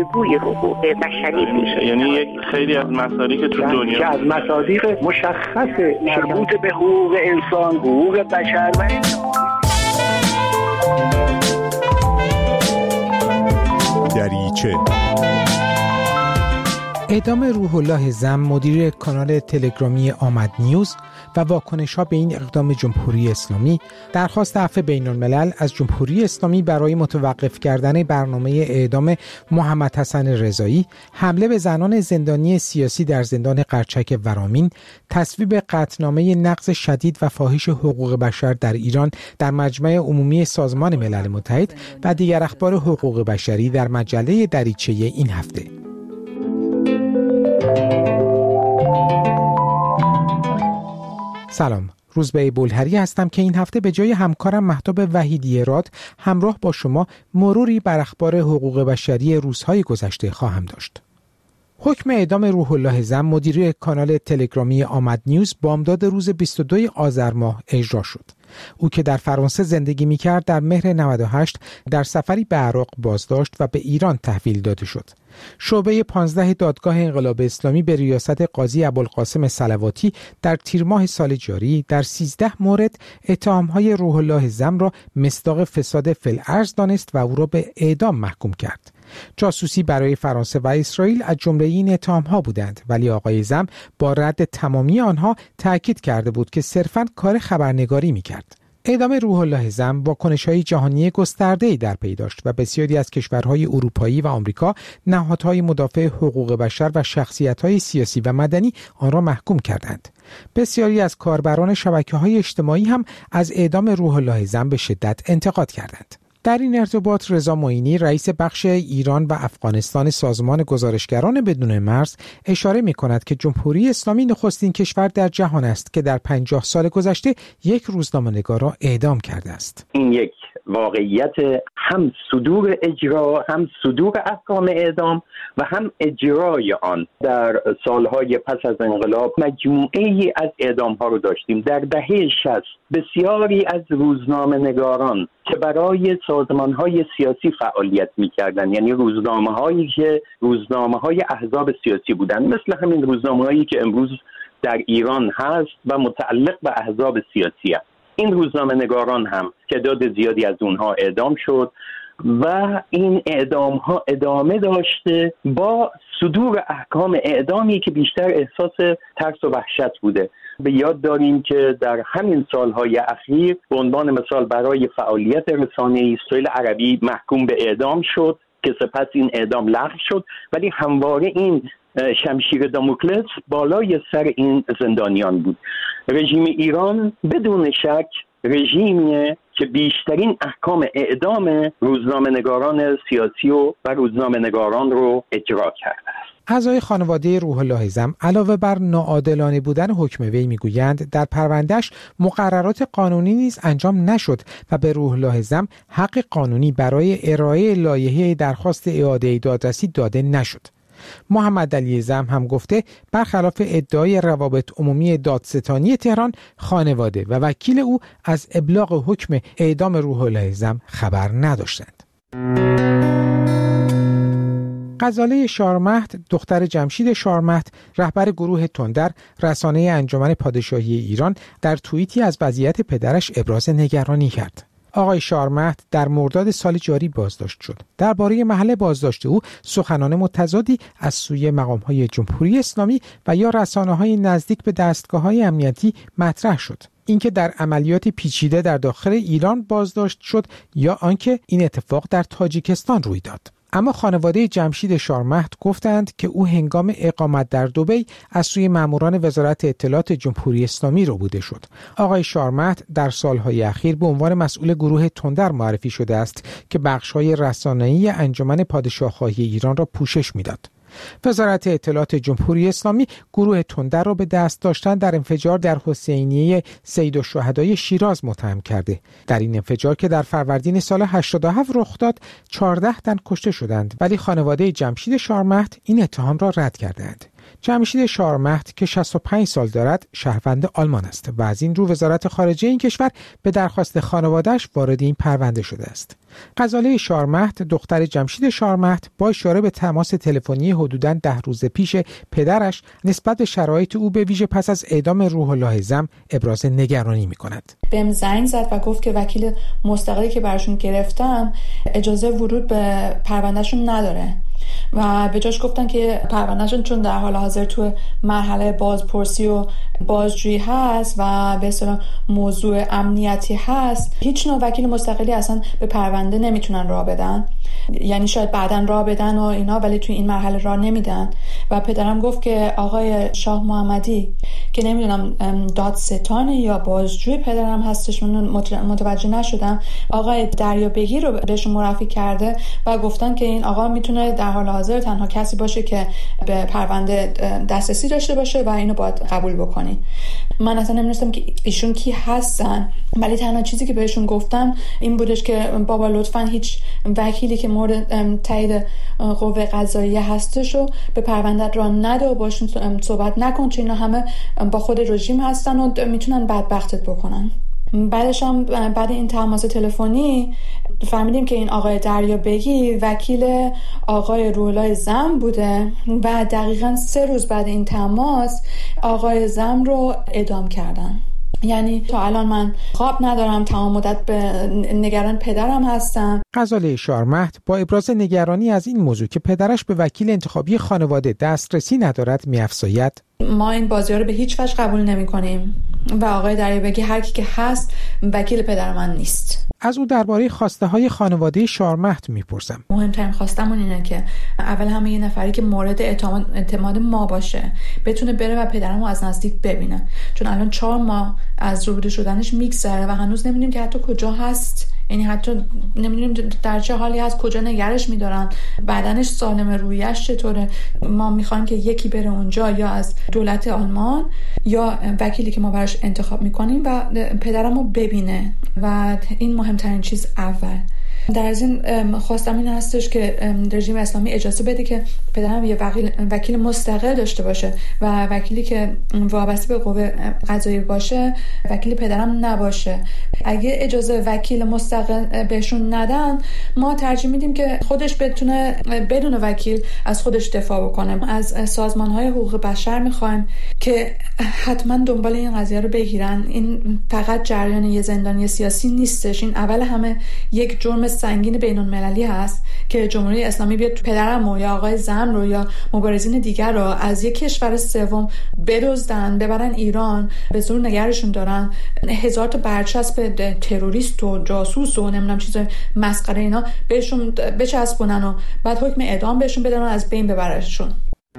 الگوی حقوق بشری بود. یعنی خیلی از مصادیق که تو دنیا از مصادیق مشخص مربوط به حقوق انسان، حقوق بشر و دریچه. اعدام روح الله زم مدیر کانال تلگرامی آمد نیوز و واکنش‌ها به این اقدام جمهوری اسلامی، درخواست عفو بین‌الملل از جمهوری اسلامی برای متوقف کردن برنامه اعدام محمد حسن رضایی، حمله به زنان زندانی سیاسی در زندان قرچک ورامین، تصویب قطعنامه نقض شدید و فاحش حقوق بشر در ایران در مجمع عمومی سازمان ملل متحد و دیگر اخبار حقوق بشری در مجله دریچه این هفته. سلام، روزبه بولهری هستم که این هفته به جای همکارم مهتاب وحیدی راد همراه با شما مروری بر اخبار حقوق بشری روزهای گذشته خواهم داشت. حکم اعدام روح الله زم مدیر کانال تلگرامی آمد نیوز بامداد روز 22 آذر ماه اجرا شد. او که در فرانسه زندگی می‌کرد در مهر 98 در سفری به عراق بازداشت و به ایران تحویل داده شد. شعبه 15 دادگاه انقلاب اسلامی به ریاست قاضی ابوالقاسم صلواتی در تیر ماه سال جاری در 13 مورد اتهام‌های روح الله زم را مصداق فساد فی‌الارض دانست و او را به اعدام محکوم کرد. جاسوسی برای فرانسه و اسرائیل از جمله این اتهام‌ها بودند، ولی آقای زم با رد تمامی آنها تأکید کرده بود که صرفاً کار خبرنگاری می‌کرد. اعدام روح الله زم واکنش‌های جهانی گسترده‌ای در پی داشت و بسیاری از کشورهای اروپایی و آمریکا نهادهای مدافع حقوق بشر و شخصیت‌های سیاسی و مدنی آن را محکوم کردند. بسیاری از کاربران شبکه‌های اجتماعی هم از اعدام روح الله زم به شدت انتقاد کردند. در این ارتباط رضا معینی رئیس بخش ایران و افغانستان سازمان گزارشگران بدون مرز اشاره می‌کند که جمهوری اسلامی نخستین کشور در جهان است که در 50 سال گذشته یک روزنامه‌نگار را اعدام کرده است. این یک واقعیت هم صدور اجرا، هم صدور احکام اعدام و هم اجرای آن در سالهای پس از انقلاب مجموعه‌ای از اعدام‌ها رو داشتیم. در دهه 60 بسیاری از روزنامه‌نگاران که برای سازمان‌های سیاسی فعالیت می‌کردند، یعنی روزنامه‌هایی که روزنامه‌های احزاب سیاسی بودند، مثل همین روزنامه‌هایی که امروز در ایران هست و متعلق به احزاب سیاسی است، این روزنامه‌نگاران هم تعداد زیادی از اونها اعدام شد و این اعدام‌ها ادامه داشته با صدور احکام اعدامی که بیشتر احساس ترس و وحشت بوده. به یاد داریم که در همین سالهای اخیر به عنوان مثال برای فعالیت رسانه‌ای سهیل عربی محکوم به اعدام شد که سپس این اعدام لغو شد، ولی همواره این شمشیر داموکلس بالای سر این زندانیان بود. رژیم ایران بدون شک رژیمیه که بیشترین احکام اعدام روزنامه‌نگاران سیاسی و روزنامه‌نگاران رو اجرا کرده است. اعضای خانواده روح الله زم علاوه بر ناعادلانه بودن حکم وی میگویند در پروندهش مقررات قانونی نیز انجام نشد و به روح الله زم حق قانونی برای ارائه لایحه درخواست اعاده دادرسی داده نشد. محمد علی زم هم گفته برخلاف ادعای روابط عمومی دادستانی تهران، خانواده و وکیل او از ابلاغ حکم اعدام روح الله زم خبر نداشتند. غزاله شارمهد، دختر جمشید شارمهد، رهبر گروه تندر، رسانه انجمن پادشاهی ایران، در توییتی از وضعیت پدرش ابراز نگرانی کرد. آقای شارمهد در مرداد سال جاری بازداشت شد. درباره محل بازداشت او سخنان متضادی از سوی مقام‌های جمهوری اسلامی و یا رسانه‌های نزدیک به دستگاه‌های امنیتی مطرح شد. اینکه در عملیات پیچیده در داخل ایران بازداشت شد یا آنکه این اتفاق در تاجیکستان روی داد. اما خانواده جمشید شارمهد گفتند که او هنگام اقامت در دبی از سوی ماموران وزارت اطلاعات جمهوری اسلامی ربوده شد. آقای شارمهد در سالهای اخیر به عنوان مسئول گروه تندر معرفی شده است که بخش‌های رسانه‌ای انجمن پادشاه‌خواهی ایران را پوشش می‌داد. وزارت اطلاعات جمهوری اسلامی گروه تندر را به دست داشتن در انفجار در حسینیه سیدالشهدای شیراز متهم کرده. در این انفجار که در فروردین سال 87 رخ داد 14 تن کشته شدند، ولی خانواده جمشید شارمهد این اتهام را رد کردند. جمشید شارمهد که 65 سال دارد شهروند آلمان است و از این رو وزارت خارجه این کشور به درخواست خانواده‌اش وارد این پرونده شده است. غزاله شارمهد دختر جمشید شارمهد با اشاره به تماس تلفنی حدوداً 10 روز پیش پدرش نسبت به شرایط او به ویژه پس از اعدام روح الله زم ابراز نگرانی می‌کند. بهم زنگ زد و گفت که وکیل مستقلی که براشون گرفتم اجازه ورود به پروندهشون نداره و به جاش گفتن که پروندهشون چون در حال حاضر تو مرحله بازپرسی و بازجویی هست و به اصطلاح موضوع امنیتی هست، هیچ نوع وکیل مستقلی اصلا به پرونده نمیتونن راه بدن. یعنی شاید بعداً راه بدن و اینا، ولی توی این مرحله راه نمیدن. و پدرم گفت که آقای شاه محمدی که نمیدونم دادستان یا بازجوی پدرم هستش، من متوجه نشدم، آقای دریابگی رو بهشون معرفی کرده و گفتن که این آقا میتونه در حال حاضر تنها کسی باشه که به پرونده دسترسی داشته باشه و اینو باید قبول بکنی. من اصلا نمیدونستم که ایشون کی هستن، ولی تنها چیزی که بهشون گفتم این بودش که بابا لطفاً هیچ وکیلی که مورد تایید قوه قضاییه هستش رو به پرونده راه نده و باشون صحبت نکن، چون اینا همه با خود رژیم هستن و میتونن بدبختت بکنن. بعدش هم بعد این تماس تلفنی فهمیدیم که این آقای دریابگی وکیل آقای روح الله زم بوده و دقیقاً 3 روز بعد این تماس آقای زم رو اعدام کردن. یعنی تا الان من خواب ندارم، تمام مدت به نگران پدرم هستم. غزاله شارمهد با ابراز نگرانی از این موضوع که پدرش به وکیل انتخابی خانواده دسترسی ندارد می‌افزاید: ما این بازی‌ها رو به هیچ وجه قبول نمی‌کنیم و آقای دریابگی هر کی که هست وکیل پدر من نیست. از او درباره خواسته‌های خانواده شارمهد می‌پرسم. مهمترین خواستمون اینه که اول همه یه نفری که مورد اعتماد ما باشه بتونه بره و پدرمو از نزدیک ببینه، چون الان 4 ماه از روبرو شدنش میگذره و هنوز نمی‌دونیم که حتی کجا هست. یعنی حتی نمی‌دونیم در چه حالی هست، کجا نگرش می‌دارن، بدنش سالمه، رویش چطوره. ما می‌خوایم که یکی بره اونجا، یا از دولت آلمان یا وکیلی که ما براش انتخاب می‌کنیم و پدرمو ببینه و این مهمترین چیز اول. در از این خواستم این هستش که رژیم اسلامی اجازه بده که پدرم یه وکیل مستقل داشته باشه و وکیلی که وابسته به قوه قضاییه باشه وکیل پدرم نباشه. اگه اجازه وکیل مستقل بهشون ندن، ما ترجیح میدیم که خودش بتونه بدون وکیل از خودش دفاع بکنه. از سازمان‌های حقوق بشر می‌خوایم که حتما دنبال این قضیه رو بگیرن. این فقط جریان یه زندانی سیاسی نیستش، این اول همه یک جرم سنگین بین‌المللی هست که جمهوری اسلامی بیاد پدرم یا آقای زم رو یا مبارزین دیگر رو از یک کشور سوم بدزدن ببرن ایران، به زور نگرشون دارن، 1000 تا برچسب تروریست و جاسوس و نمیدونم چیزای مسخره اینا بهشون بچسبونن و بعد حکم اعدام بهشون بدن و از بین ببرشون.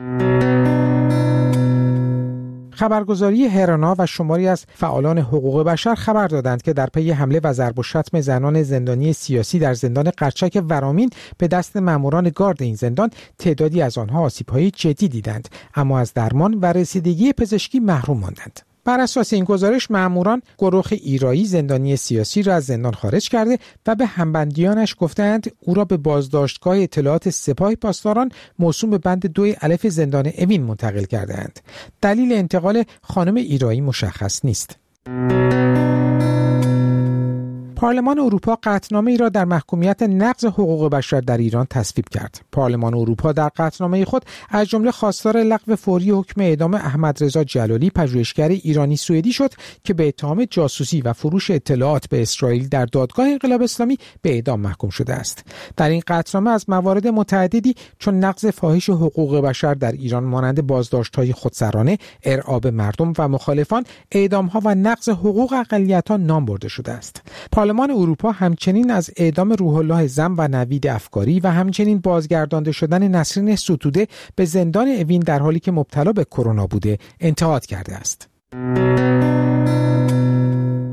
خبرگزاری هرانا و شماری از فعالان حقوق بشر خبر دادند که در پی حمله و ضرب و شتم زنان زندانی سیاسی در زندان قرچک ورامین به دست ماموران گارد این زندان، تعدادی از آنها آسیب‌های جدی دیدند، اما از درمان و رسیدگی پزشکی محروم ماندند. بر اساس این گزارش ماموران گروه ایرایی زندانی سیاسی را از زندان خارج کرده و به همبندیانش گفتند او را به بازداشتگاه اطلاعات سپاه پاسداران موسوم به بند 2 الف زندان اوین منتقل کرده‌اند. دلیل انتقال خانم ایرایی مشخص نیست. پارلمان اروپا قطعنامه‌ای را در محکومیت نقض حقوق بشر در ایران تصویب کرد. پارلمان اروپا در قطعنامه خود از جمله خواستار لغو فوری حکم اعدام احمد رضا جلالی، پژوهشگر ایرانی سوئدی شد که به اتهام جاسوسی و فروش اطلاعات به اسرائیل در دادگاه انقلاب اسلامی به اعدام محکوم شده است. در این قطعنامه از موارد متعددی چون نقض فاحش حقوق بشر در ایران مانند بازداشت‌های خودسرانه، ارعاب مردم و مخالفان، اعدام‌ها و نقض حقوق اقلیت‌ها نام برده شده است. پارلمان اروپا همچنین از اعدام روح الله زم و نوید افکاری و همچنین بازگردانده شدن نسرین ستوده به زندان اوین در حالی که مبتلا به کرونا بوده انتقاد کرده است.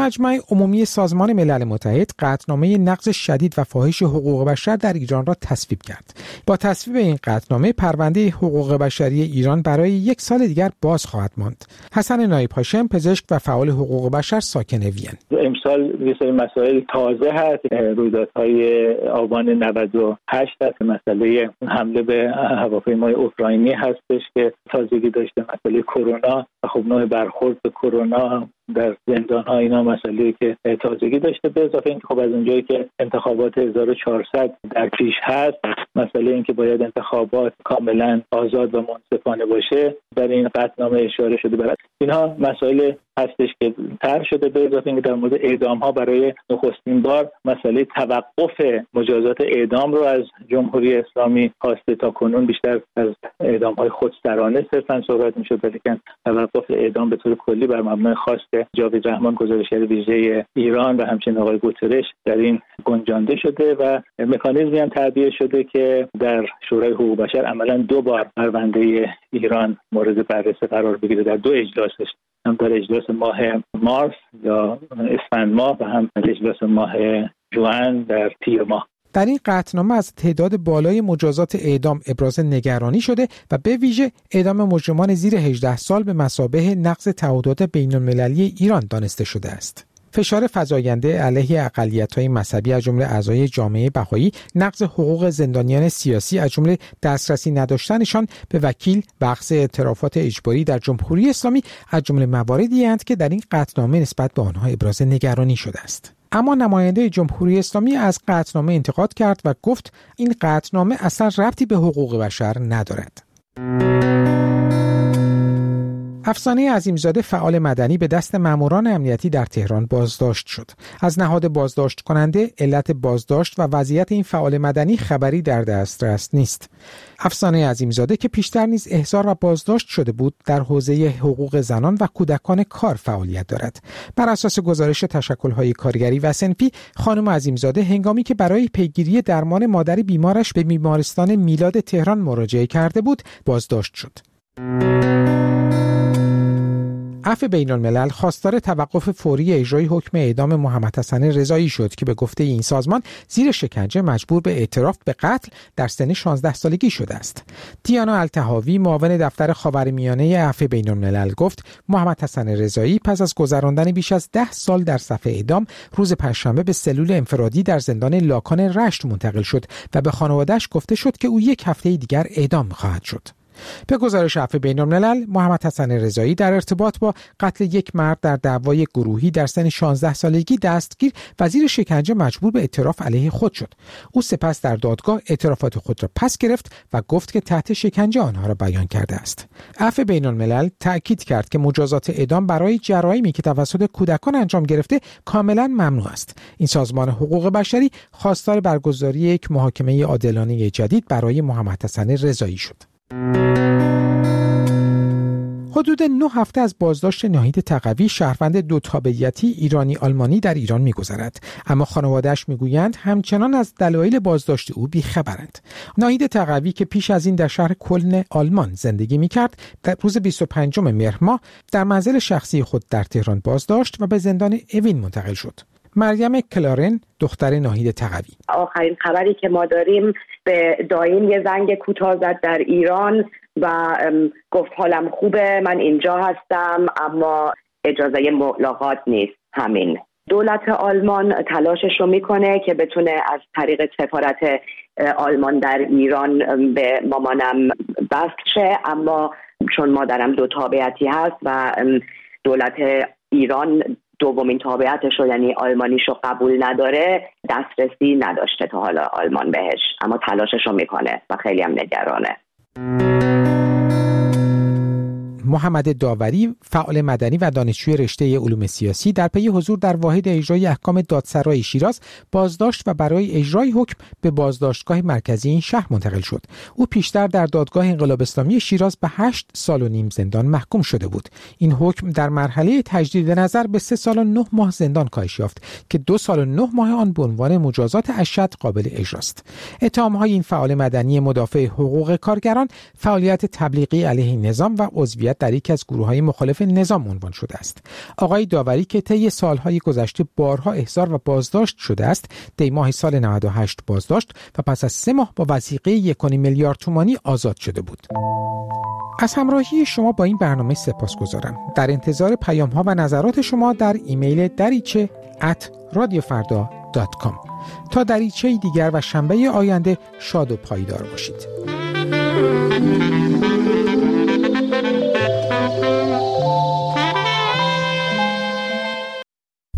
مجمع عمومی سازمان ملل متحد قطعنامه نقض شدید و فاحش حقوق بشر در ایران را تصویب کرد. با تصویب این قطعنامه پرونده حقوق بشری ایران برای 1 سال دیگر باز خواهد ماند. حسن نایب هاشم، پزشک و فعال حقوق بشر ساکن وین: امسال یه سری مسائل تازه هست. رویدادهای آبان 98 هست، مسئله حمله به هواپیمای اوکراینی هستش که تازگی داشته، مسئله کرونا و خب نوع برخورد به کرونا در زندان‌ها، اینا مسئله‌ای که تازگی داشته. به اضافه اینکه خب از اونجایی که انتخابات 1400 در پیش هست، مسئله این که باید انتخابات کاملا آزاد و منصفانه باشه در این قطعنامه اشاره شده. برای اینها مسائل هستش که طرح شده. به اضافه اینکه در مورد اعدام‌ها برای نخستین بار مسئله توقف مجازات اعدام رو از جمهوری اسلامی خواسته. تا کنون بیشتر از اعدام‌های خودسرانه صرفاً صحبت می‌شد، ولی توقف اعدام به طور کلی بر مبنای خواست جاوید رحمان، گزارشگر ویژه ایران، و همچنین آقای گوترش در این گنجانده شده و مکانیزمی هم تعبیه شده که در شورای حقوق بشر عملاً 2 بار پرونده ایران مورد بررسی قرار بگیره، در 2 اجلاسش، هم در اجلاس ماه مارس یا اسفند ماه و هم اجلاس ماه ژوئن در تیر ماه. در این قطعنامه از تعداد بالای مجازات اعدام ابراز نگرانی شده و به ویژه اعدام مجرمان زیر 18 سال به مثابه نقض تعهدات بین‌المللی ایران دانسته شده است. فشار فزاینده علیه اقلیت‌های مذهبی از جمله اعضای جامعه بهایی، نقض حقوق زندانیان سیاسی از جمله دسترسی نداشتنشان به وکیل و اخذ اعترافات اجباری در جمهوری اسلامی از جمله مواردی هستند که در این قطعنامه نسبت به آنها ابراز نگرانی شده است. اما نماینده جمهوری اسلامی از قطعنامه انتقاد کرد و گفت این قطعنامه اصلا ربطی به حقوق بشر ندارد. افسانه عظیمزاده، فعال مدنی، به دست ماموران امنیتی در تهران بازداشت شد. از نهاد بازداشت کننده، علت بازداشت و وضعیت این فعال مدنی خبری در دسترس نیست. افسانه عظیمزاده که پیشتر نیز احضار و بازداشت شده بود، در حوزه حقوق زنان و کودکان کار فعالیت دارد. بر اساس گزارش تشکل‌های کارگری و صنفی، خانم عظیمزاده هنگامی که برای پیگیری درمان مادر بیمارش به بیمارستان میلاد تهران مراجعه کرده بود، بازداشت شد. عفو بین‌الملل خواستار توقف فوری اجرای حکم اعدام محمد حسن رضایی شد که به گفته این سازمان زیر شکنجه مجبور به اعتراف به قتل در سن 16 سالگی شده است. دیانا الطحاوی، معاون دفتر خاورمیانه عفو بین‌الملل، گفت محمد حسن رضایی پس از گذراندن بیش از 10 سال در صف اعدام، روز پنجشنبه به سلول انفرادی در زندان لاکان رشت منتقل شد و به خانواده‌اش گفته شد که او 1 هفته دیگر اعدام خواهد شد. به گزارش عفو بین‌الملل، محمد حسن رضایی در ارتباط با قتل 1 مرد در دعوای گروهی در سن 16 سالگی دستگیر و زیر شکنجه مجبور به اعتراف علیه خود شد. او سپس در دادگاه اعترافات خود را پس گرفت و گفت که تحت شکنجه آنها را بیان کرده است. عفو بین‌الملل تأکید کرد که مجازات اعدام برای جرایمی که توسط کودکان انجام گرفته کاملا ممنوع است. این سازمان حقوق بشری خواستار برگزاری یک محاکمه عادلانه جدید برای محمد حسن رضایی شد. حدود 9 هفته از بازداشت ناهید تقوی، شهروند 2 تابعیتی ایرانی آلمانی، در ایران می‌گذرد، اما خانواده‌اش می‌گویند همچنان از دلایل بازداشت او بی‌خبرند. ناهید تقوی که پیش از این در شهر کلن آلمان زندگی می‌کرد، در روز 25 مهر ماه در منزل شخصی خود در تهران بازداشت و به زندان اوین منتقل شد. مریم کلارن، دختر ناهید تقوی: آخرین خبری که ما داریم، به دایم یه زنگ کوتاه زد در ایران و گفت حالم خوبه، من اینجا هستم، اما اجازه ملاقات نیست. همین. دولت آلمان تلاشش رو میکنه که بتونه از طریق سفارت آلمان در ایران به مامانم بست شه، اما چون مادرم 2 تابعیتی هست و دولت ایران دومین تابعیتش رو، یعنی آلمانیش رو قبول نداره، دسترسی نداشته تا حالا آلمان بهش، اما تلاشش رو میکنه و خیلی هم نگرانه. محمد داوری، فعال مدنی و دانشجوی رشته علوم سیاسی، در پی حضور در واحد اجرای احکام دادسرای شیراز بازداشت و برای اجرای حکم به بازداشتگاه مرکزی این شهر منتقل شد. او پیشتر در دادگاه انقلاب اسلامی شیراز به 8 سال و نیم زندان محکوم شده بود. این حکم در مرحله تجدید نظر به 3 سال و 9 ماه زندان کاهش یافت که 2 سال و 9 ماه آن به عنوان مجازات اشد قابل اجراست. اتهام‌های این فعال مدنی مدافع حقوق کارگران، فعالیت تبلیغی علیه نظام و عضویت فعالیت در یکی از گروه‌های مخالف نظام عنوان شده است. آقای داوری که طی سالهای گذشته بارها احضار و بازداشت شده است، دی ماه سال 98 بازداشت و پس از 3 ماه با وثیقه 1.5 میلیارد تومانی آزاد شده بود. از همراهی شما با این برنامه سپاسگزارم. در انتظار پیام‌ها و نظرات شما در ایمیل dariche@radiofarda.com. تا دریچه دیگر و شنبه آینده شاد و پایدار باشید.